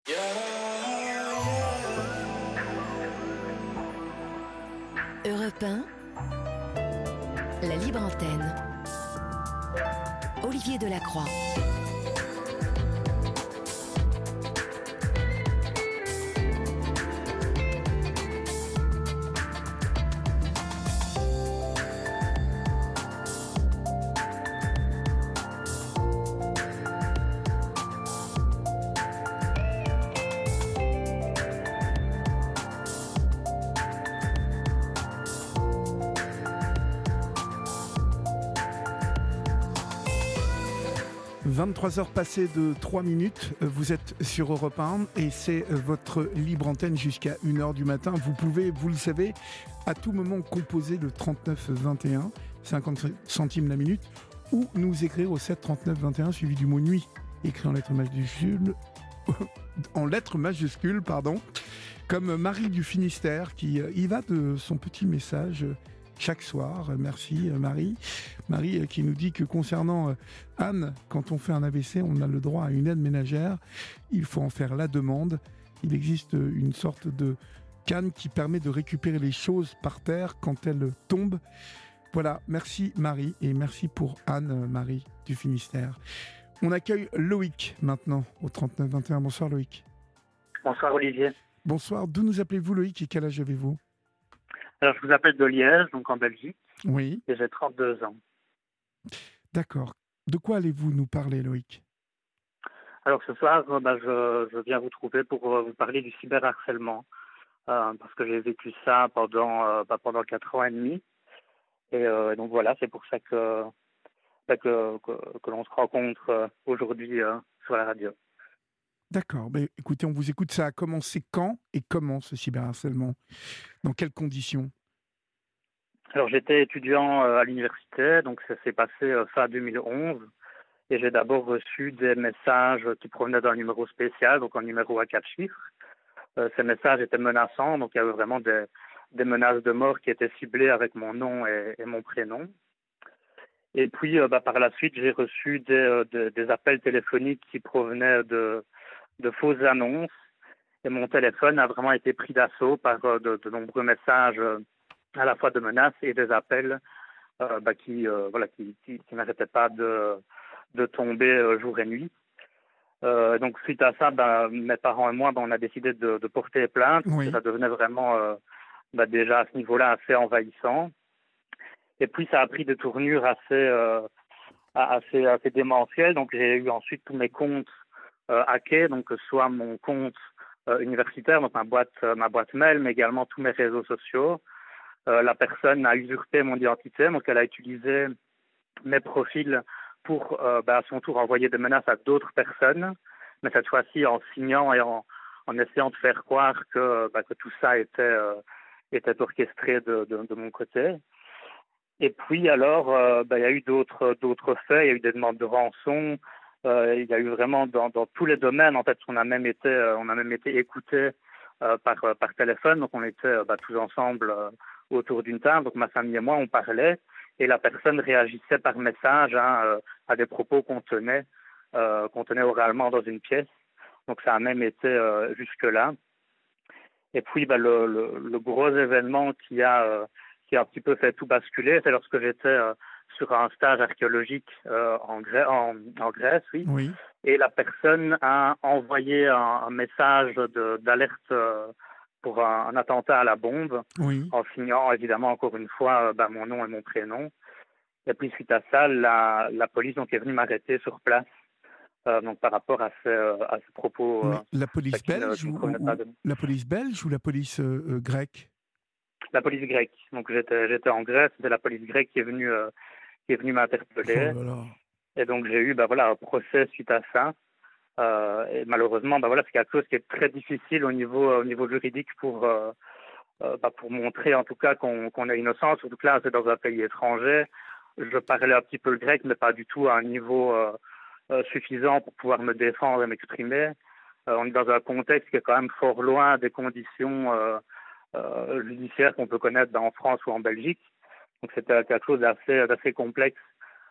Europe 1, la libre antenne. Olivier Delacroix. « 23h passées de 3 minutes, vous êtes sur Europe 1 et c'est votre libre antenne jusqu'à 1h du matin. Vous pouvez, vous le savez, à tout moment composer le 39 21, 50 centimes la minute, ou nous écrire au 7 39 21 suivi du mot nuit, écrit en lettres majuscules, comme Marie du Finistère qui y va de son petit message chaque soir. Merci Marie. Marie qui nous dit que concernant Anne, quand on fait un AVC, on a le droit à une aide ménagère. Il faut en faire la demande. Il existe une sorte de canne qui permet de récupérer les choses par terre quand elles tombent. Voilà, merci Marie et merci pour Anne, Marie du Finistère. On accueille Loïc maintenant au 39 21. Bonsoir Loïc. Bonsoir Olivier. Bonsoir, d'où nous appelez-vous Loïc et quel âge avez-vous ? Alors je vous appelle de Liège, donc en Belgique. Oui. Et j'ai 32 ans. D'accord. De quoi allez-vous nous parler Loïc ? Alors ce soir, je viens vous trouver pour vous parler du cyberharcèlement. Parce que j'ai vécu ça pendant 4 ans et demi. Et donc voilà, c'est pour ça que l'on se rencontre aujourd'hui sur la radio. D'accord. Mais écoutez, on vous écoute. Ça a commencé quand et comment ce cyberharcèlement ? Dans quelles conditions ? Alors j'étais étudiant à l'université, donc ça s'est passé fin 2011. Et j'ai d'abord reçu des messages qui provenaient d'un numéro spécial, donc un numéro à 4 chiffres. Ces messages étaient menaçants, donc il y avait vraiment des menaces de mort qui étaient ciblées avec mon nom et mon prénom. Et puis par la suite, j'ai reçu des appels téléphoniques qui provenaient de fausses annonces. Et mon téléphone a vraiment été pris d'assaut par de nombreux messages à la fois de menaces et des appels qui n'arrêtaient pas de tomber jour et nuit. Donc suite à ça, mes parents et moi, on a décidé de porter plainte. Oui. Ça devenait vraiment déjà à ce niveau-là assez envahissant. Et puis ça a pris des tournures assez démentielles. Donc j'ai eu ensuite tous mes comptes hackés, donc que ce soit mon compte universitaire, donc ma boîte mail, mais également tous mes réseaux sociaux. La personne a usurpé mon identité, donc elle a utilisé mes profils pour à son tour envoyer des menaces à d'autres personnes, mais cette fois-ci en signant et en essayant de faire croire que tout ça était orchestré de mon côté. Et puis alors, il y a eu d'autres faits, il y a eu des demandes de rançon, il y a eu vraiment dans tous les domaines, en fait, on a même été écoutés par téléphone, donc on était tous ensemble autour d'une table, donc ma famille et moi, on parlait, et la personne réagissait par message à des propos qu'on tenait oralement dans une pièce, donc ça a même été jusque-là. Et puis le gros événement qui a un petit peu fait tout basculer, c'est lorsque j'étais sur un stage archéologique en Grèce, oui. Oui. Et la personne a envoyé un message d'alerte pour un attentat à la bombe, Oui. en signant évidemment encore une fois mon nom et mon prénom. Et puis suite à ça, la police donc, est venue m'arrêter sur place. Donc par rapport à ces propos. Mais la police belge la police belge ou la police grecque ? La police grecque. Donc j'étais en Grèce, c'est la police grecque qui est venue m'interpeller. Oh là là. Et donc j'ai eu un procès suite à ça. Et malheureusement, c'est quelque chose qui est très difficile au niveau juridique pour montrer en tout cas qu'on est innocent. Surtout que là, c'est dans un pays étranger. Je parlais un petit peu le grec, mais pas du tout à un niveau suffisant pour pouvoir me défendre et m'exprimer. On est dans un contexte qui est quand même fort loin des conditions judiciaires qu'on peut connaître en France ou en Belgique. Donc c'était quelque chose d'assez complexe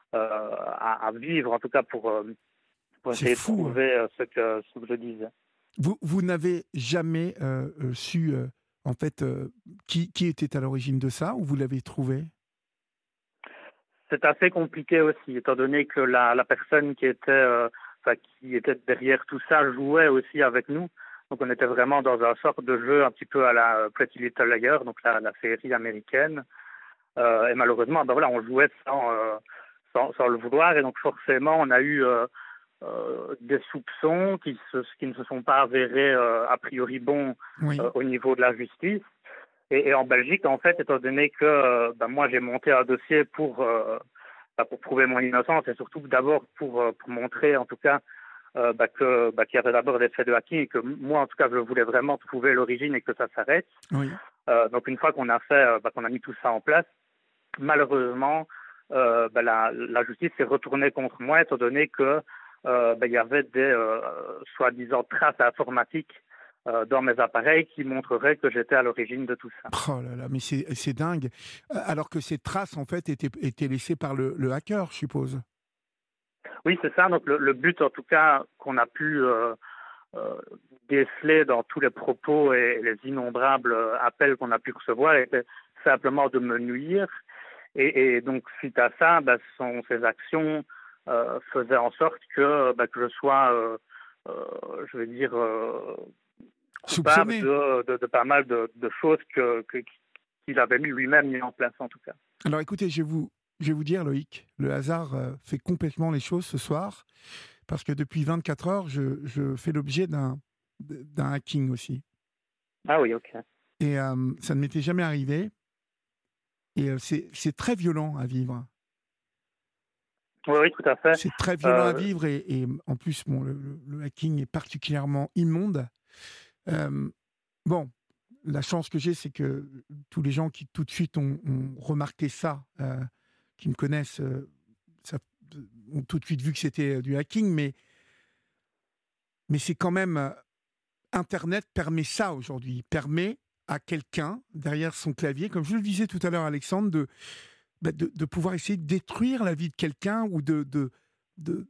à vivre, en tout cas pour essayer de prouver ce que je disais. Vous n'avez jamais su, en fait, qui était à l'origine de ça, ou vous l'avez trouvé? C'est assez compliqué aussi, étant donné que la personne qui était derrière tout ça jouait aussi avec nous. Donc on était vraiment dans un sorte de jeu un petit peu à la Pretty Little Liars, donc la série américaine. Et malheureusement, ben voilà, on jouait sans le vouloir, et donc forcément on a eu des soupçons qui ne se sont pas avérés a priori bons Oui, au niveau de la justice. Et en Belgique, en fait, étant donné que moi j'ai monté un dossier pour prouver mon innocence, et surtout d'abord pour montrer en tout cas qu'il y avait d'abord des faits de hacking, et que moi en tout cas je voulais vraiment trouver l'origine et que ça s'arrête. oui. Donc une fois qu'on a qu'on a mis tout ça en place, malheureusement la justice s'est retournée contre moi, étant donné que il y avait des soi-disant traces informatiques dans mes appareils qui montreraient que j'étais à l'origine de tout ça. Oh là là, mais c'est dingue. Alors que ces traces, en fait, étaient laissées par le hacker, je suppose? Oui, c'est ça. Donc le but, en tout cas, qu'on a pu euh, déceler dans tous les propos et les innombrables appels qu'on a pu recevoir était simplement de me nuire. Et donc, suite à ça, ces actions faisaient en sorte que je sois, je vais dire, coupable Soupçonné? de pas mal de choses qu'il avait lui-même mis en place, en tout cas. Alors écoutez, je vais vous dire, Loïc, le hasard fait complètement les choses ce soir, parce que depuis 24 heures, je fais l'objet d'un hacking aussi. Ah oui, ok. Et ça ne m'était jamais arrivé. Et c'est très violent à vivre. Oui, oui, tout à fait. C'est très violent à vivre, et en plus, bon, le hacking est particulièrement immonde. Euh, bon, la chance que j'ai, c'est que tous les gens qui tout de suite ont remarqué ça, qui me connaissent, ça, ont tout de suite vu que c'était du hacking, mais c'est quand même... Internet permet ça aujourd'hui. Il permet à quelqu'un, derrière son clavier, comme je le disais tout à l'heure, Alexandre, de pouvoir essayer de détruire la vie de quelqu'un, ou de,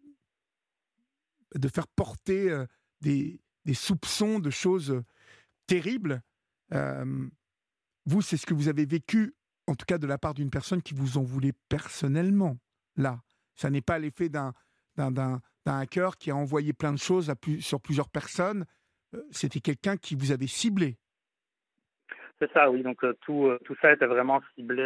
de faire porter des soupçons de choses terribles. Euh, Vous, c'est ce que vous avez vécu, en tout cas de la part d'une personne qui vous en voulait personnellement. Là, ça n'est pas l'effet d'un hacker qui a envoyé plein de choses sur plusieurs personnes. C'était quelqu'un qui vous avait ciblé. C'est ça, oui. Donc tout ça était vraiment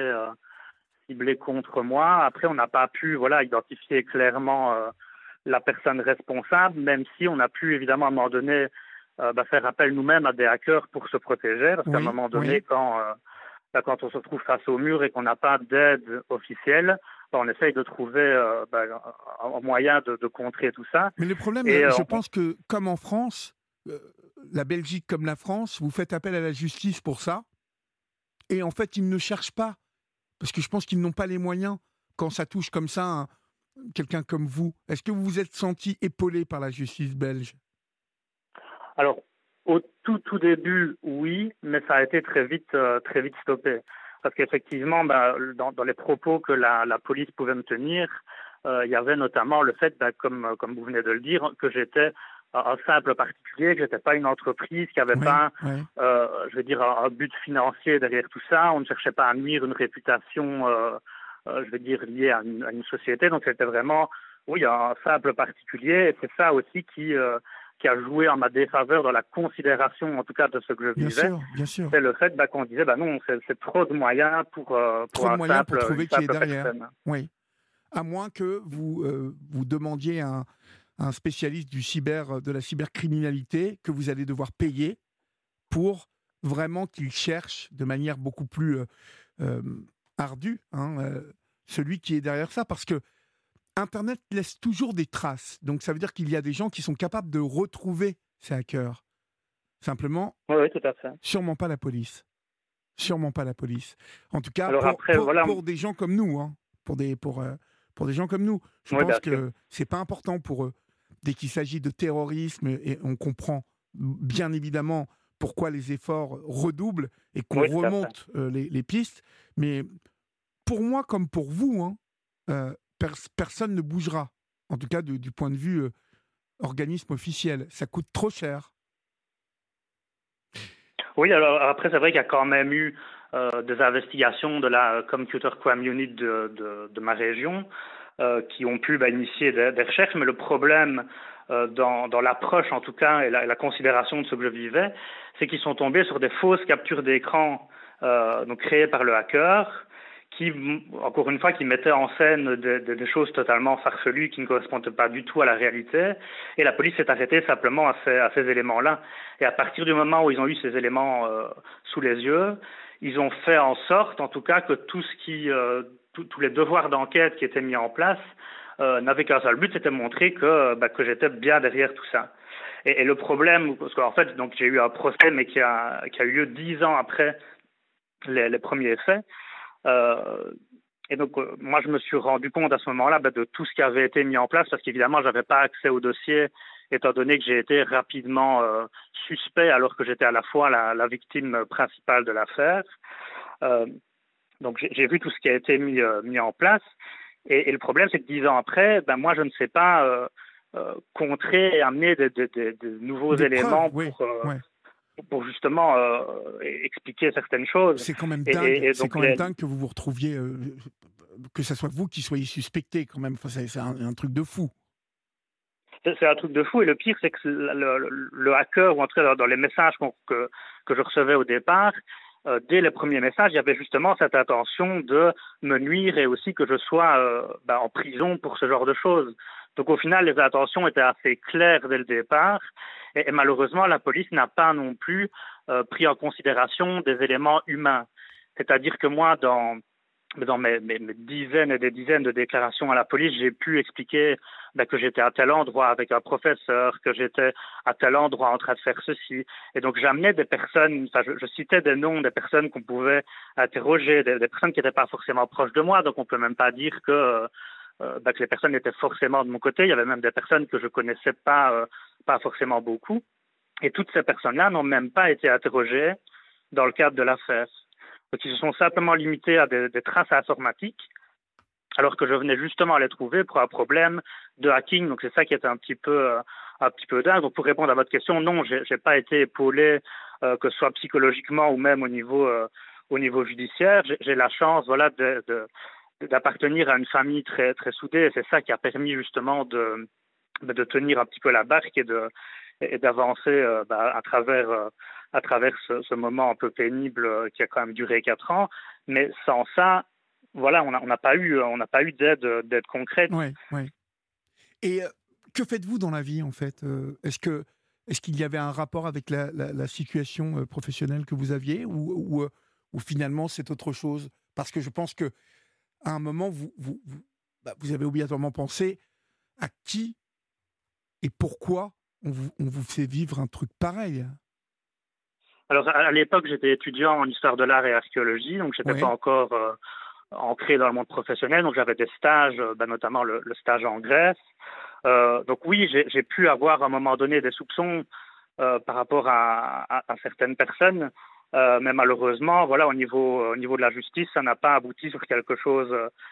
ciblé contre moi. Après, on n'a pas pu identifier clairement la personne responsable, même si on a pu évidemment à un moment donné faire appel nous-mêmes à des hackers pour se protéger, parce qu'à un Oui, moment donné, oui. quand on se trouve face au mur et qu'on n'a pas d'aide officielle, on essaye de trouver un moyen de contrer tout ça. Mais le problème, Et je pense que, comme en France, euh, la Belgique comme la France, vous faites appel à la justice pour ça. Et en fait, ils ne cherchent pas. Parce que je pense qu'ils n'ont pas les moyens quand ça touche comme ça quelqu'un comme vous. Est-ce que vous vous êtes senti épaulé par la justice belge? alors, au tout début, oui, mais ça a été très vite stoppé. Parce qu'effectivement, dans les propos que la police pouvait me tenir, il y avait notamment le fait, comme vous venez de le dire, que j'étais un simple particulier, que j'étais pas une entreprise, qui avait Oui, pas, oui. je veux dire, un but financier derrière tout ça. On ne cherchait pas à nuire une réputation, je veux dire, liée à une société. Donc c'était vraiment, oui, un simple particulier. Et c'est ça aussi qui a joué en ma défaveur dans la considération, en tout cas, de ce que je Bien vivais. sûr, bien sûr. C'est le fait qu'on disait, non, c'est trop de moyens pour Trop de moyens pour une trouver qui est simple derrière. personne. Oui. À moins que vous demandiez à un spécialiste de la cybercriminalité, que vous allez devoir payer pour vraiment qu'il cherche de manière beaucoup plus euh, ardue, celui qui est derrière ça. Parce que Internet laisse toujours des traces. Donc ça veut dire qu'il y a des gens qui sont capables de retrouver ces hackers. Simplement, Oui, oui, tout à fait. sûrement pas la police. Sûrement pas la police. En tout cas, Alors après, pour des gens comme nous, pour des gens comme nous, je Oui, pense bien sûr. que c'est pas important pour eux. Dès qu'il s'agit de terrorisme, et on comprend bien évidemment pourquoi les efforts redoublent et qu'on Oui, tout à fait. remonte les pistes. Mais pour moi, comme pour vous, personne ne bougera. En tout cas, du point de vue organisme officiel. Ça coûte trop cher. Oui, alors après, c'est vrai qu'il y a quand même eu des investigations de la Computer Crime Unit de ma région qui ont pu initier des recherches, mais le problème dans l'approche en tout cas et la considération de ce que je vivais, c'est qu'ils sont tombés sur des fausses captures d'écran donc créées par le hacker qui, encore une fois, qui mettaient en scène des choses totalement farfelues qui ne correspondaient pas du tout à la réalité. Et la police s'est arrêtée simplement à ces éléments-là. Et à partir du moment où ils ont eu ces éléments sous les yeux, ils ont fait en sorte, en tout cas, que tout ce tous les devoirs d'enquête qui étaient mis en place n'avaient qu'un seul but, c'était de montrer que j'étais bien derrière tout ça. Et le problème, parce qu'en fait, donc j'ai eu un procès, mais qui a eu lieu 10 ans après les premiers faits. Et donc, moi, je me suis rendu compte à ce moment-là de tout ce qui avait été mis en place, parce qu'évidemment, je n'avais pas accès au dossier, étant donné que j'ai été rapidement suspect, alors que j'étais à la fois la victime principale de l'affaire. Donc, j'ai vu tout ce qui a été mis en place. Et le problème, c'est que 10 ans après, moi, je ne sais pas contrer et amener des nouveaux éléments pour justement expliquer certaines choses. C'est quand même dingue, c'est quand même dingue que vous vous retrouviez, que ce soit vous qui soyez suspecté quand même. Enfin, c'est un truc de fou. C'est un truc de fou, et le pire, c'est que le hacker, ou en tout cas dans les messages que je recevais au départ, dès les premiers messages, il y avait justement cette intention de me nuire et aussi que je sois en prison pour ce genre de choses. Donc au final, les intentions étaient assez claires dès le départ, et malheureusement, la police n'a pas non plus pris en considération des éléments humains. C'est-à-dire que moi, dans mes dizaines et des dizaines de déclarations à la police, j'ai pu expliquer que j'étais à tel endroit avec un professeur, que j'étais à tel endroit en train de faire ceci. Et donc j'amenais des personnes, je citais des noms des personnes qu'on pouvait interroger, des personnes qui n'étaient pas forcément proches de moi, donc on peut même pas dire que les personnes étaient forcément de mon côté. Il y avait même des personnes que je connaissais pas forcément beaucoup. Et toutes ces personnes-là n'ont même pas été interrogées dans le cadre de l'affaire. Donc, ils se sont simplement limités à des traces informatiques, alors que je venais justement à les trouver pour un problème de hacking. Donc, c'est ça qui était un petit peu dingue. Donc, pour répondre à votre question, non, j'ai pas été épaulé, que ce soit psychologiquement ou même au niveau judiciaire. J'ai la chance, d'appartenir à une famille très, très soudée. Et c'est ça qui a permis justement de tenir un petit peu la barque et d'avancer à travers ce moment un peu pénible qui a quand même duré 4 ans. Mais sans ça, on n'a pas eu d'aide concrète. Ouais. Et que faites-vous dans la vie, en fait ? Est-ce qu'il y avait un rapport avec la situation professionnelle que vous aviez ou finalement c'est autre chose ? Parce que je pense que à un moment, vous avez obligatoirement pensé à qui et pourquoi on vous fait vivre un truc pareil. Alors, à l'époque, j'étais étudiant en histoire de l'art et archéologie, donc je n'étais pas encore ancré dans le monde professionnel. Donc, j'avais des stages, notamment le stage en Grèce. Donc, oui, j'ai pu avoir à un moment donné des soupçons par rapport à certaines personnes. Mais malheureusement, au niveau de la justice, ça n'a pas abouti sur quelque chose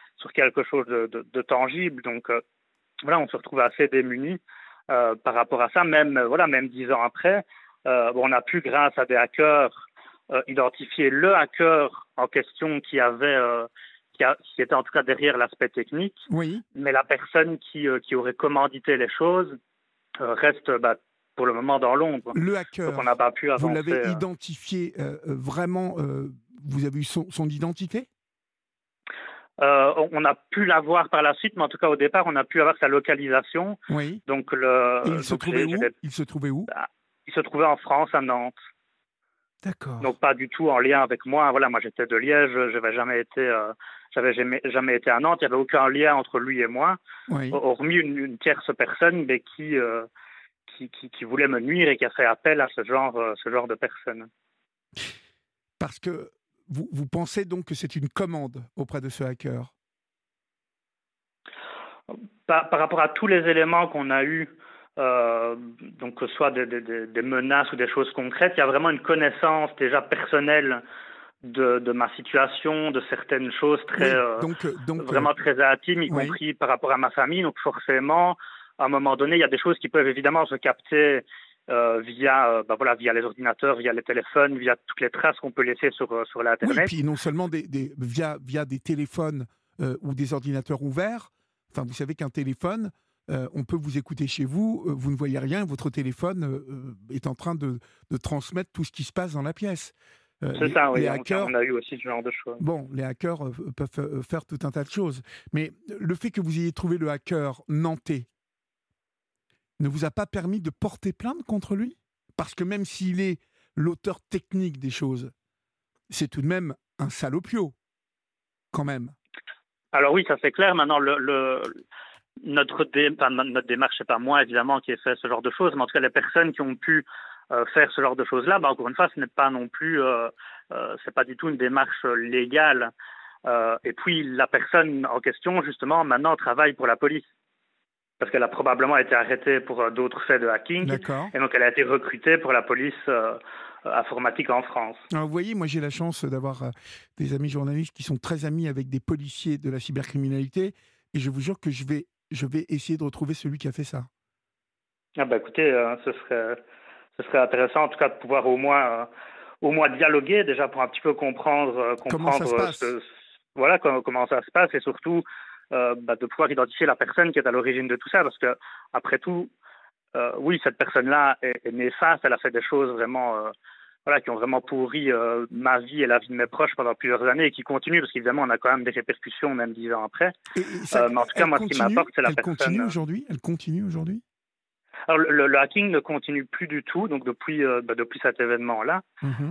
de tangible. Donc, on se retrouve assez démunis par rapport à ça. Même 10 ans après, on a pu, grâce à des hackers, identifier le hacker en question qui était en tout cas derrière l'aspect technique. Oui. Mais la personne qui aurait commandité les choses reste pour le moment dans l'ombre. Le hacker, donc on n'a pas pu avancer, vous l'avez identifié vraiment, vous avez eu son identité ? On a pu l'avoir par la suite, mais en tout cas au départ, on a pu avoir sa localisation. Oui. Donc, et il se trouvait où ? Il se trouvait où ? Il se trouvait en France, à Nantes. D'accord. Donc pas du tout en lien avec moi. Moi j'étais de Liège, j'avais jamais été à Nantes. Il n'y avait aucun lien entre lui et moi, hormis une tierce personne, mais qui voulait me nuire et qui a fait appel à ce genre de personne. Parce que vous pensez donc que c'est une commande auprès de ce hacker ? Par rapport à tous les éléments qu'on a eus, donc que ce soit des menaces ou des choses concrètes, il y a vraiment une connaissance déjà personnelle de ma situation, de certaines choses vraiment très intimes, y compris par rapport à ma famille. Donc forcément, à un moment donné, il y a des choses qui peuvent évidemment se capter via les ordinateurs, via les téléphones, via toutes les traces qu'on peut laisser sur l'Internet. Oui, puis non seulement via des téléphones ou des ordinateurs ouverts. Enfin, vous savez qu'un téléphone, on peut vous écouter chez vous, vous ne voyez rien, votre téléphone est en train de transmettre tout ce qui se passe dans la pièce. C'est ça, oui. Les hackers, on a eu aussi ce genre de choses. Bon, les hackers peuvent faire tout un tas de choses. Mais le fait que vous ayez trouvé le hacker nantais ne vous a pas permis de porter plainte contre lui? Parce que même s'il est l'auteur technique des choses, c'est tout de même un salopio, quand même. Alors oui, ça c'est clair. Maintenant, notre démarche, c'est pas moi évidemment qui ai fait ce genre de choses, mais en tout cas les personnes qui ont pu faire ce genre de choses-là, encore une fois, ce n'est pas non plus, c'est pas du tout une démarche légale. Et puis la personne en question, justement, maintenant travaille pour la police. Parce qu'elle a probablement été arrêtée pour d'autres faits de hacking. D'accord. Et donc elle a été recrutée pour la police informatique en France. Alors, vous voyez, moi j'ai la chance d'avoir des amis journalistes qui sont très amis avec des policiers de la cybercriminalité, et je vous jure que je vais essayer de retrouver celui qui a fait ça. Ah bah écoutez, ce serait intéressant en tout cas de pouvoir au moins dialoguer déjà pour un petit peu comprendre comment ça se passe. Comment ça se passe, et surtout de pouvoir identifier la personne qui est à l'origine de tout ça, parce que après tout, oui, cette personne-là est néfaste, elle a fait des choses vraiment qui ont vraiment pourri ma vie et la vie de mes proches pendant plusieurs années, et qui continuent, parce qu'évidemment on a quand même des répercussions même 10 ans après. Et ça, mais en tout cas, moi, ce qui m'importe, c'est la personne. Elle continue aujourd'hui. Alors le hacking ne continue plus du tout, donc depuis cet événement-là.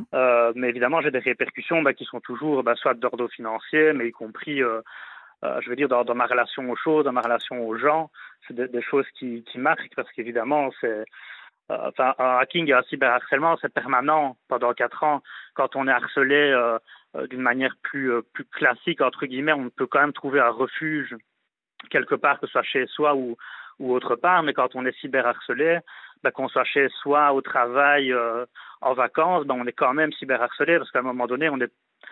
Mais évidemment, j'ai des répercussions qui sont toujours soit d'ordre financier, mais y compris je veux dire, dans ma relation aux choses, dans ma relation aux gens, c'est des choses qui marquent, parce qu'évidemment, c'est un hacking et un cyberharcèlement, c'est permanent pendant 4 ans. Quand on est harcelé d'une manière plus classique, entre guillemets, on peut quand même trouver un refuge quelque part, que ce soit chez soi ou autre part. Mais quand on est cyberharcelé, qu'on soit chez soi, au travail, en vacances, on est quand même cyberharcelé, parce qu'à un moment donné, on est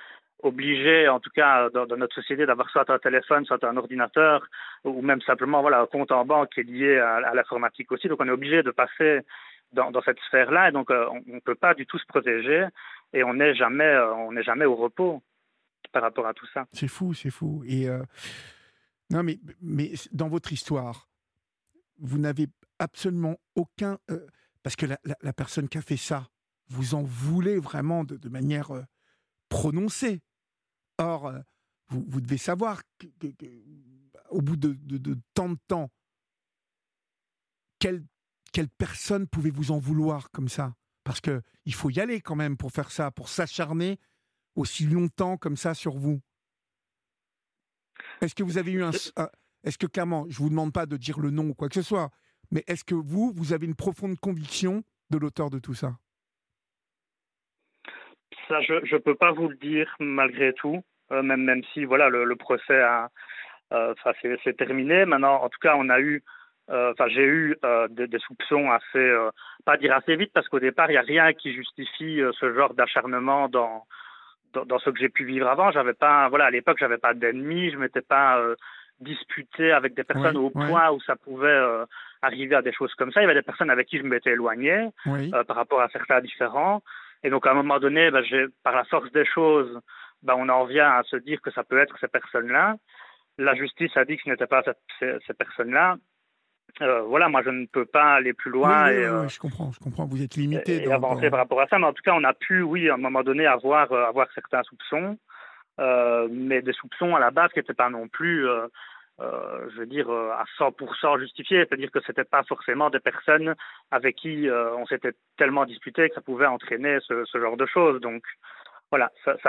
obligé, en tout cas dans notre société, d'avoir soit un téléphone, soit un ordinateur, ou même simplement un compte en banque qui est lié à l'informatique aussi. Donc on est obligé de passer dans cette sphère-là, et donc on ne peut pas du tout se protéger, et on n'est jamais au repos par rapport à tout ça. C'est fou. Et non, mais dans votre histoire, vous n'avez absolument aucun... parce que la personne qui a fait ça, vous en voulez vraiment de manière prononcée. Or, vous devez savoir qu'au bout de tant de temps, quelle personne pouvait vous en vouloir comme ça? Parce qu'il faut y aller quand même pour faire ça, pour s'acharner aussi longtemps comme ça sur vous. Est-ce que vous avez eu est-ce que clairement, je ne vous demande pas de dire le nom ou quoi que ce soit, mais est-ce que vous avez une profonde conviction de l'auteur de tout ça? Ça, je ne peux pas vous le dire malgré tout, même si le procès c'est terminé. Maintenant, en tout cas, j'ai eu des soupçons assez, pas dire assez vite, parce qu'au départ, il n'y a rien qui justifie ce genre d'acharnement dans ce que j'ai pu vivre avant. J'avais pas, à l'époque, j'avais pas d'ennemis, je m'étais pas disputé avec des personnes au point où ça pouvait arriver à des choses comme ça. Il y avait des personnes avec qui je m'étais éloigné par rapport à certains différents. Et donc, à un moment donné, par la force des choses, on en vient à se dire que ça peut être ces personnes-là. La justice a dit que ce n'était pas ces personnes-là. Moi, je ne peux pas aller plus loin. Oui, je comprends. Vous êtes limité. Et avancer par rapport à ça. Mais en tout cas, on a pu, à un moment donné, avoir certains soupçons. Mais des soupçons à la base qui n'étaient pas non plus... à 100% justifié, c'est-à-dire que c'était pas forcément des personnes avec qui on s'était tellement disputé que ça pouvait entraîner ce genre de choses. Donc ça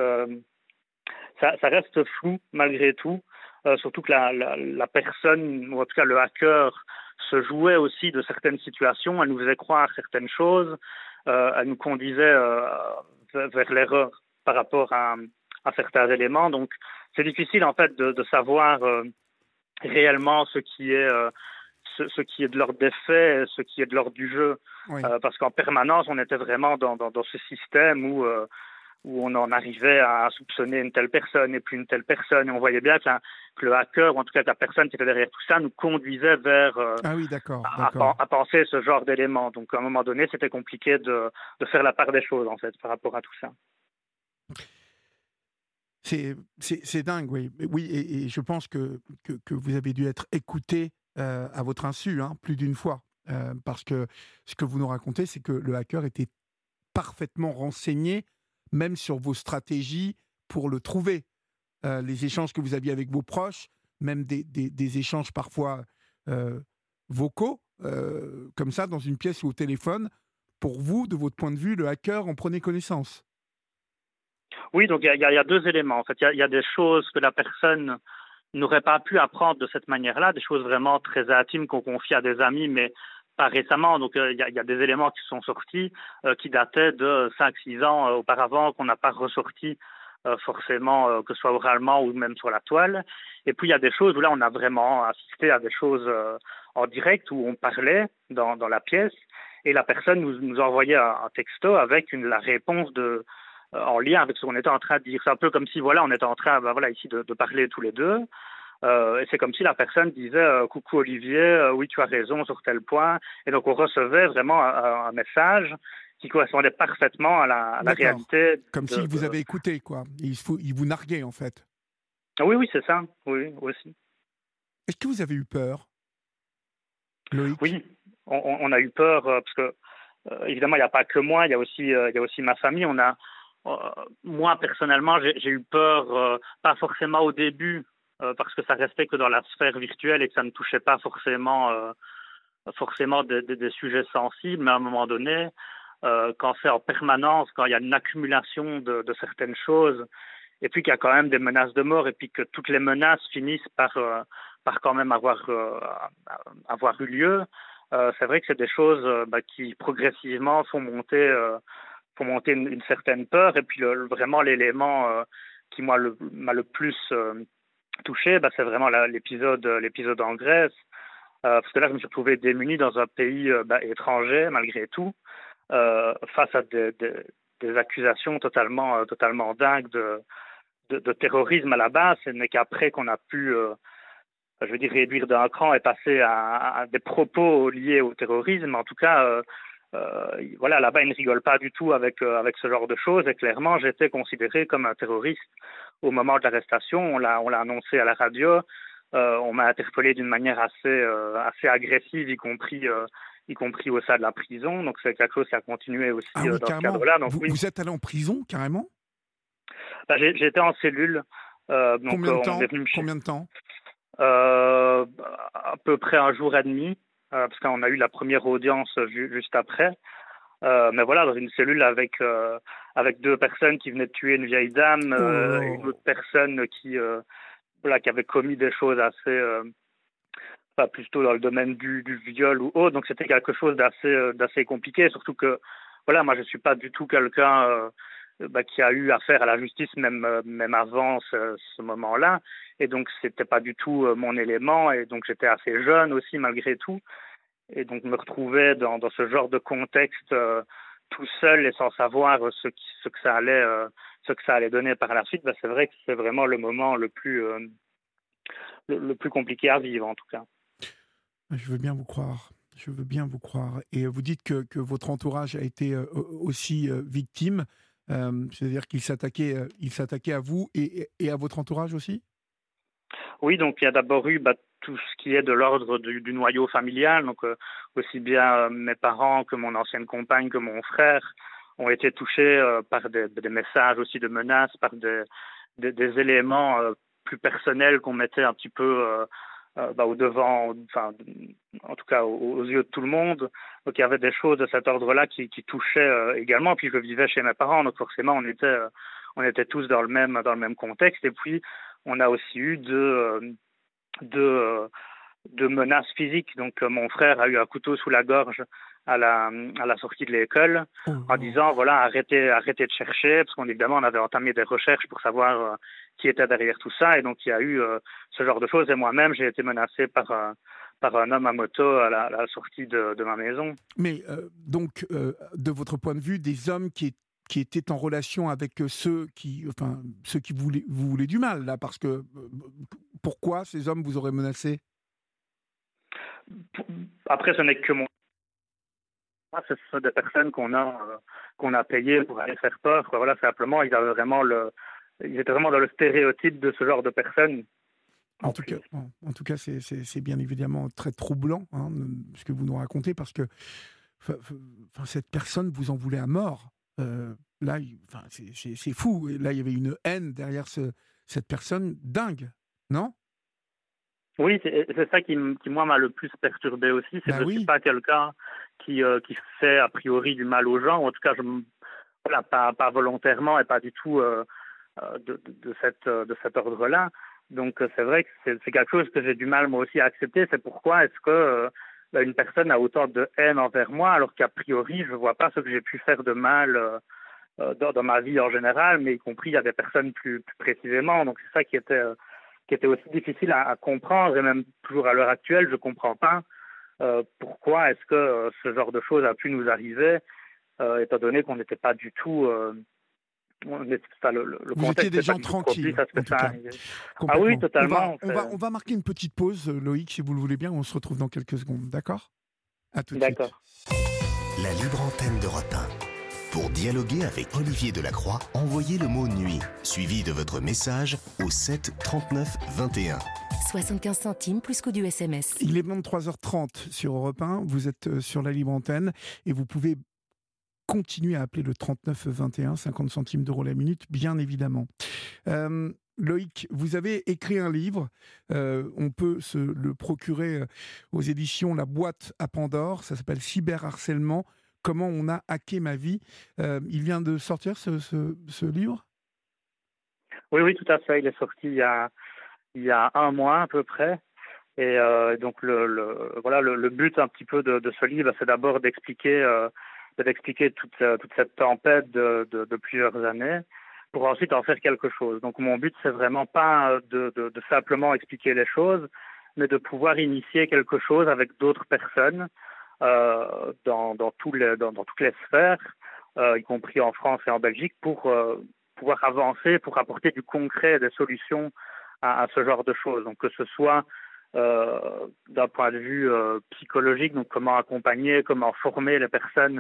reste flou malgré tout, surtout que la personne, ou en tout cas le hacker, se jouait aussi de certaines situations, elle nous faisait croire certaines choses, elle nous conduisait vers l'erreur par rapport à certains éléments. Donc c'est difficile en fait de savoir réellement ce qui est de l'ordre des faits, ce qui est de l'ordre du jeu, parce qu'en permanence on était vraiment dans ce système où où on en arrivait à soupçonner une telle personne et puis une telle personne. Et on voyait bien que le hacker, ou en tout cas que la personne qui était derrière tout ça, nous conduisait vers Ah oui, d'accord. à penser ce genre d'éléments. Donc à un moment donné, c'était compliqué de faire la part des choses, en fait, par rapport à tout ça. C'est dingue, oui. Oui, et je pense que vous avez dû être écouté à votre insu, hein, plus d'une fois. Parce que ce que vous nous racontez, c'est que le hacker était parfaitement renseigné, même sur vos stratégies pour le trouver. Les échanges que vous aviez avec vos proches, même des échanges parfois vocaux, comme ça, dans une pièce ou au téléphone. Pour vous, de votre point de vue, le hacker en prenait connaissance. Oui, donc il y a deux éléments. En fait, il y a des choses que la personne n'aurait pas pu apprendre de cette manière-là, des choses vraiment très intimes qu'on confie à des amis, mais pas récemment. Donc il y a des éléments qui sont sortis qui dataient de 5-6 ans auparavant, qu'on n'a pas ressortis forcément, que ce soit oralement ou même sur la toile. Et puis il y a des choses où là on a vraiment assisté à des choses en direct, où on parlait dans la pièce et la personne nous envoyait un texto avec la réponse en lien avec ce qu'on était en train de dire. C'est un peu comme si on était en train ici de parler tous les deux. Et c'est comme si la personne disait coucou Olivier, oui tu as raison sur tel point. Et donc on recevait vraiment un message qui correspondait parfaitement à la réalité. Comme s'il vous avait écouté, quoi. Il vous narguait, en fait. Oui, c'est ça. Oui, aussi. Est-ce que vous avez eu peur, Loïc? Oui, on a eu peur parce que évidemment il n'y a pas que moi, il y a aussi ma famille. Moi personnellement j'ai eu peur, pas forcément au début parce que ça restait que dans la sphère virtuelle et que ça ne touchait pas forcément des sujets sensibles, mais à un moment donné, quand c'est en permanence, quand il y a une accumulation de certaines choses, et puis qu'il y a quand même des menaces de mort, et puis que toutes les menaces finissent par quand même avoir eu lieu, c'est vrai que c'est des choses qui progressivement font monter une certaine peur. Et puis vraiment l'élément qui m'a le plus touché, c'est vraiment l'épisode en Grèce, parce que là je me suis retrouvé démuni dans un pays étranger malgré tout, face à des accusations totalement dingues de terrorisme à la base, ce n'est qu'après qu'on a pu réduire d'un cran et passer à des propos liés au terrorisme. En tout cas, là-bas, ils ne rigolent pas du tout avec ce genre de choses. Et clairement, j'étais considéré comme un terroriste au moment de l'arrestation. On l'a annoncé à la radio. On m'a interpellé d'une manière assez agressive, y compris au sein de la prison. Donc, c'est quelque chose qui a continué aussi dans ce cadre-là. Donc, vous êtes allé en prison, carrément? J'ai été en cellule. Combien de temps? À peu près 1 jour et demi, parce qu'on a eu la première audience juste après. Mais voilà, dans une cellule avec 2 personnes qui venaient de tuer une vieille dame, une autre personne qui avait commis des choses assez, plutôt dans le domaine du viol ou autre. Donc c'était quelque chose d'assez compliqué, surtout que moi je suis pas du tout quelqu'un qui a eu affaire à la justice même avant ce moment-là, et donc c'était pas du tout mon élément, et donc j'étais assez jeune aussi malgré tout, et donc me retrouver dans ce genre de contexte tout seul et sans savoir ce que ça allait donner par la suite, c'est vrai que c'est vraiment le moment le plus compliqué à vivre en tout cas. Je veux bien vous croire. Et vous dites que votre entourage a été aussi victime. C'est-à-dire qu'il s'attaquait à vous et à votre entourage aussi? Oui, donc il y a d'abord eu tout ce qui est de l'ordre du noyau familial, donc aussi bien mes parents que mon ancienne compagne que mon frère ont été touchés par des messages aussi de menaces, par des éléments plus personnels qu'on mettait un petit peu au devant, en tout cas aux yeux de tout le monde. Donc il y avait des choses de cet ordre-là qui touchaient également. Puis je vivais chez mes parents, donc forcément on était tous dans le même contexte. Et puis on a aussi eu deux menaces physiques. Donc mon frère a eu un couteau sous la gorge à la sortie de l'école, en disant arrêtez de chercher, parce qu'évidemment on avait entamé des recherches pour savoir qui était derrière tout ça, et donc il y a eu ce genre de choses, et moi-même j'ai été menacé par un homme à moto à la sortie de ma maison. Mais donc de votre point de vue, des hommes qui qui était en relation avec ceux qui vous voulaient du mal, là, parce que pourquoi ces hommes vous auraient menacé? Après, ce n'est que mon... Ce sont des personnes qu'on a payées pour aller faire peur, quoi. Voilà, simplement, ils étaient vraiment dans le stéréotype de ce genre de personnes. En tout cas, c'est bien évidemment très troublant, hein, ce que vous nous racontez, parce que cette personne vous en voulait à mort. Là, c'est fou. Et là, il y avait une haine derrière cette personne dingue, non? Oui, c'est ça qui moi, m'a le plus perturbé aussi. C'est que je ne suis pas quelqu'un qui fait a priori du mal aux gens, ou en tout cas, voilà, pas volontairement et pas du tout de cet ordre-là. Donc, c'est vrai que c'est quelque chose que j'ai du mal, moi aussi, à accepter. C'est pourquoi est-ce que une personne a autant de haine envers moi, alors qu'a priori, je ne vois pas ce que j'ai pu faire de mal dans ma vie en général, mais y compris à des personnes plus précisément. Donc, c'est ça qui était aussi difficile à comprendre, et même toujours à l'heure actuelle, je ne comprends pas pourquoi est-ce que ce genre de choses a pu nous arriver, étant donné qu'on n'était pas du tout... Vous étiez des gens tranquilles, en tout cas. Ah oui, totalement. On va marquer une petite pause, Loïc, si vous le voulez bien. On se retrouve dans quelques secondes, d'accord? À tout de suite. D'accord. La libre antenne d'Europe 1. Pour dialoguer avec Olivier Delacroix, envoyez le mot nuit, suivi de votre message au 7 39 21. 75 centimes plus coût du SMS. Il est 23h30 sur Europe 1. Vous êtes sur la libre antenne et vous pouvez continuer à appeler le 39 21, 50 centimes d'euros la minute, bien évidemment. Loïc, vous avez écrit un livre, on peut se le procurer aux éditions La Boîte à Pandore, ça s'appelle Cyberharcèlement, comment on a hacké ma vie. Il vient de sortir ce livre? Oui, tout à fait, il est sorti il y a un mois à peu près. Et donc le but un petit peu de ce livre, c'est d'abord d'expliquer toute cette tempête de plusieurs années, pour ensuite en faire quelque chose. Donc mon but, c'est vraiment pas de simplement expliquer les choses, mais de pouvoir initier quelque chose avec d'autres personnes dans toutes les sphères, y compris en France et en Belgique, pour pouvoir avancer, pour apporter du concret, des solutions à ce genre de choses. Donc que ce soit d'un point de vue psychologique, donc comment accompagner, comment former les personnes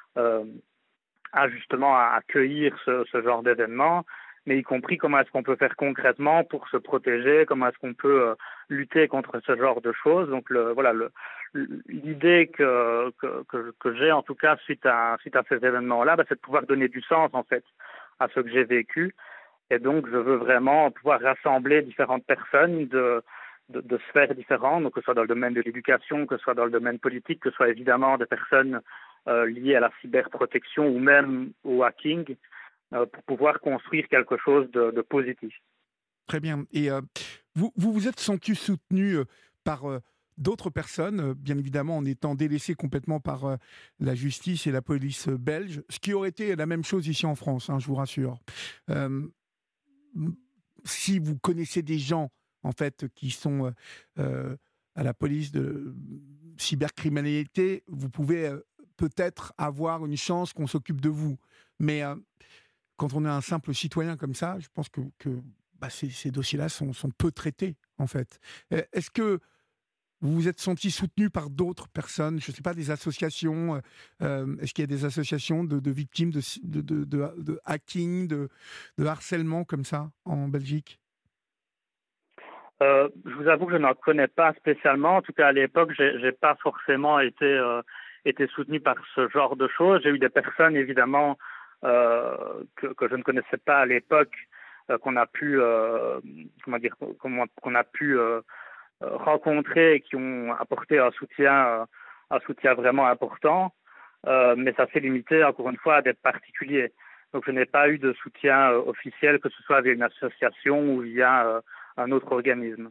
à justement à accueillir ce genre d'événement, mais y compris comment est-ce qu'on peut faire concrètement pour se protéger, comment est-ce qu'on peut lutter contre ce genre de choses. Donc l'idée que j'ai en tout cas suite à ces événements-là, c'est de pouvoir donner du sens en fait à ce que j'ai vécu. Et donc je veux vraiment pouvoir rassembler différentes personnes de sphères différentes, donc que ce soit dans le domaine de l'éducation, que ce soit dans le domaine politique, que ce soit évidemment des personnes liées à la cyberprotection ou même au hacking, pour pouvoir construire quelque chose de positif. Très bien. Et vous êtes senti soutenu par d'autres personnes, bien évidemment en étant délaissé complètement par la justice et la police belge, ce qui aurait été la même chose ici en France, hein, je vous rassure. Si vous connaissez des gens en fait, qui sont à la police de cybercriminalité, vous pouvez peut-être avoir une chance qu'on s'occupe de vous. Mais quand on est un simple citoyen comme ça, je pense que ces dossiers-là sont peu traités, en fait. Est-ce que vous vous êtes senti soutenu par d'autres personnes, je ne sais pas, des associations, est-ce qu'il y a des associations de victimes de hacking, de harcèlement comme ça en Belgique? Je vous avoue que je n'en connais pas spécialement. En tout cas, à l'époque, j'ai pas forcément été soutenu par ce genre de choses. J'ai eu des personnes, évidemment, que je ne connaissais pas à l'époque, qu'on a pu rencontrer et qui ont apporté un soutien vraiment important. Mais ça s'est limité, encore une fois, à des particuliers. Donc, je n'ai pas eu de soutien officiel, que ce soit via une association ou via un autre organisme.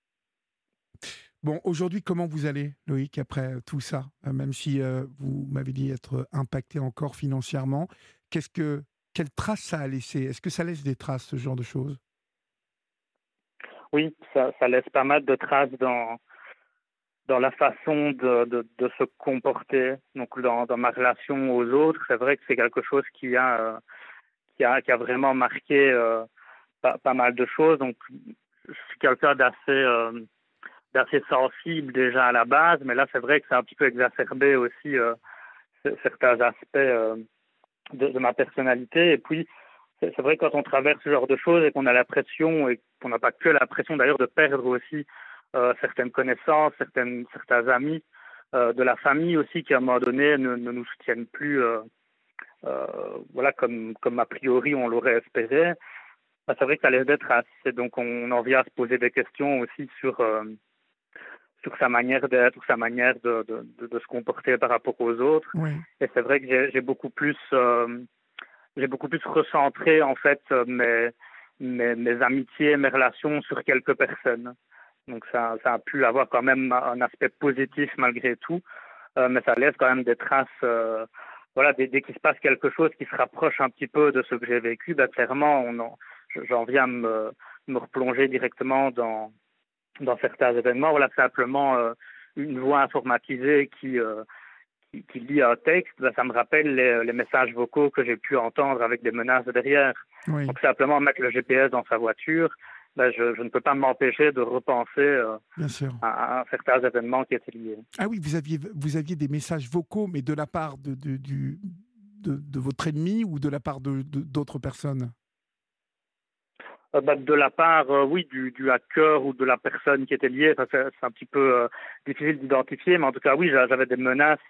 Bon, aujourd'hui, comment vous allez, Loïc, après tout ça? Même si vous m'avez dit être impacté encore financièrement, quelle trace ça a laissé? Est-ce que ça laisse des traces, ce genre de choses? Oui, ça laisse pas mal de traces dans la façon de se comporter. Donc dans ma relation aux autres, c'est vrai que c'est quelque chose qui a vraiment marqué pas mal de choses. Donc je suis quelqu'un d'assez sensible déjà à la base, mais là c'est vrai que c'est un petit peu exacerbé aussi certains aspects de ma personnalité. Et puis c'est vrai que quand on traverse ce genre de choses et qu'on a l'impression, et qu'on n'a pas que l'impression d'ailleurs de perdre aussi certaines connaissances, certains amis, de la famille aussi qui à un moment donné ne nous soutiennent plus voilà comme a priori on l'aurait espéré, c'est vrai que ça laisse des traces. Et donc on en vient à se poser des questions aussi sur sa manière d'être, sur sa manière de se comporter par rapport aux autres. Oui. Et c'est vrai que j'ai beaucoup plus recentré en fait mes amitiés, mes relations sur quelques personnes. Donc ça a pu avoir quand même un aspect positif malgré tout, mais ça laisse quand même des traces. Voilà, dès qu'il se passe quelque chose qui se rapproche un petit peu de ce que j'ai vécu, clairement, j'en viens à me replonger directement dans certains événements. Voilà, simplement une voix informatisée qui lit un texte, ça me rappelle les messages vocaux que j'ai pu entendre avec des menaces derrière. Oui. Donc simplement mettre le GPS dans sa voiture, je ne peux pas m'empêcher de repenser Bien sûr. à certains événements qui étaient liés. Ah oui, vous aviez des messages vocaux, mais de la part de votre ennemi ou de la part d'autres personnes? De la part, oui, du hacker ou de la personne qui était liée. Ça, c'est un petit peu difficile d'identifier, mais en tout cas, oui, j'avais des menaces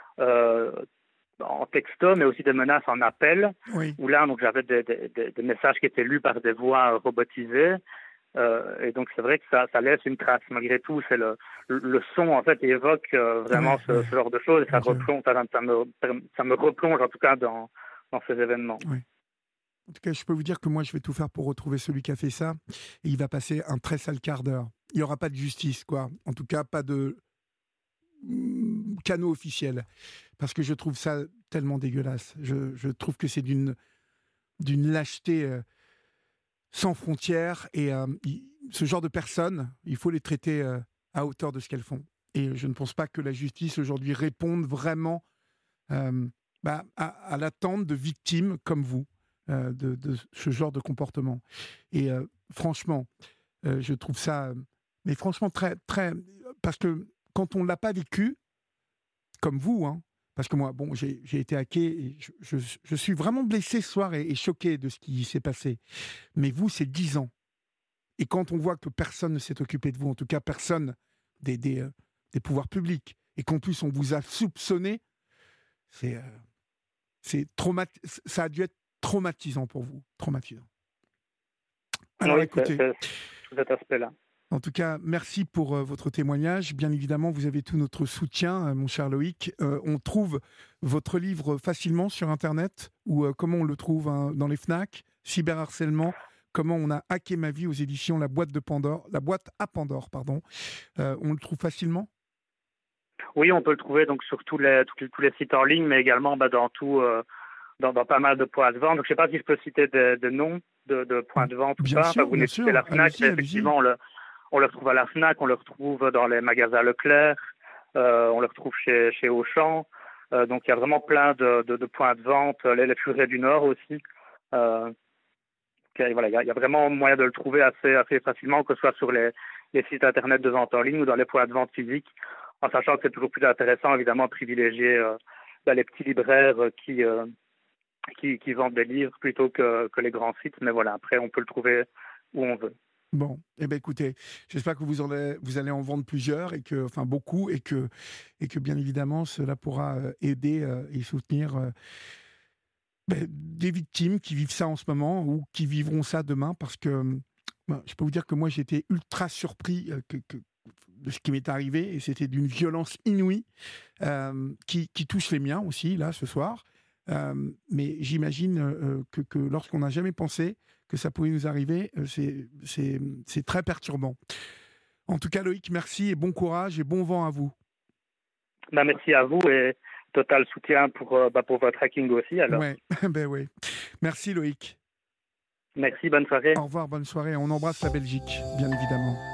en texto, mais aussi des menaces en appel, Oui. où là, donc, j'avais des messages qui étaient lus par des voix robotisées. Et donc, c'est vrai que ça laisse une trace. Malgré tout, c'est le son, en fait, évoque vraiment ce genre de choses. Et ça me replonge, en tout cas, dans ces événements. Oui. En tout cas, je peux vous dire que moi, je vais tout faire pour retrouver celui qui a fait ça. Et il va passer un très sale quart d'heure. Il n'y aura pas de justice, quoi. En tout cas, pas de canaux officiel. Parce que je trouve ça tellement dégueulasse. Je trouve que c'est d'une lâcheté sans frontières. Et ce genre de personnes, il faut les traiter à hauteur de ce qu'elles font. Et je ne pense pas que la justice, aujourd'hui, réponde vraiment à l'attente de victimes comme vous. De ce genre de comportement. Et franchement, je trouve ça, mais franchement très, très, parce que quand on ne l'a pas vécu, comme vous, hein, parce que moi, bon, j'ai été hacké, et je suis vraiment blessé ce soir et choqué de ce qui s'est passé. Mais vous, c'est 10 ans. Et quand on voit que personne ne s'est occupé de vous, en tout cas personne des pouvoirs publics, et qu'en plus on vous a soupçonné, ça a dû être traumatisant pour vous, traumatisant. Alors oui, écoutez, c'est cet aspect-là. En tout cas, merci pour votre témoignage. Bien évidemment, vous avez tout notre soutien, mon cher Loïc. On trouve votre livre facilement sur Internet, ou comment on le trouve dans les Fnac, cyberharcèlement, comment on a hacké ma vie aux éditions La Boîte à Pandore, pardon. On le trouve facilement? Oui, on peut le trouver donc sur tous les sites en ligne, mais également dans pas mal de points de vente. Donc, je ne sais pas si je peux citer des noms de points de vente ou bien pas. Sûr, vous bien citez sûr. la Fnac, effectivement, on le retrouve à la Fnac, on le retrouve dans les magasins Leclerc, on le retrouve chez Auchan. Donc, il y a vraiment plein de points de vente, les Furets du Nord aussi. Voilà, il y a vraiment moyen de le trouver assez facilement, que ce soit sur les sites Internet de vente en ligne ou dans les points de vente physiques, en sachant que c'est toujours plus intéressant, évidemment, de privilégier les petits libraires qui vendent des livres plutôt que les grands sites. Mais voilà, après, on peut le trouver où on veut. Bon, eh bien écoutez, j'espère que vous allez en vendre plusieurs, beaucoup, et que bien évidemment, cela pourra aider et soutenir des victimes qui vivent ça en ce moment ou qui vivront ça demain, parce que je peux vous dire que moi, j'étais ultra surpris de ce qui m'est arrivé, et c'était d'une violence inouïe qui touche les miens aussi, là, ce soir. Mais j'imagine que lorsqu'on n'a jamais pensé que ça pouvait nous arriver, c'est très perturbant. En tout cas, Loïc, merci et bon courage et bon vent à vous. Merci à vous et total soutien pour votre hacking aussi. Alors. Ouais, oui. Merci Loïc. Merci, bonne soirée. Au revoir, bonne soirée. On embrasse la Belgique, bien évidemment.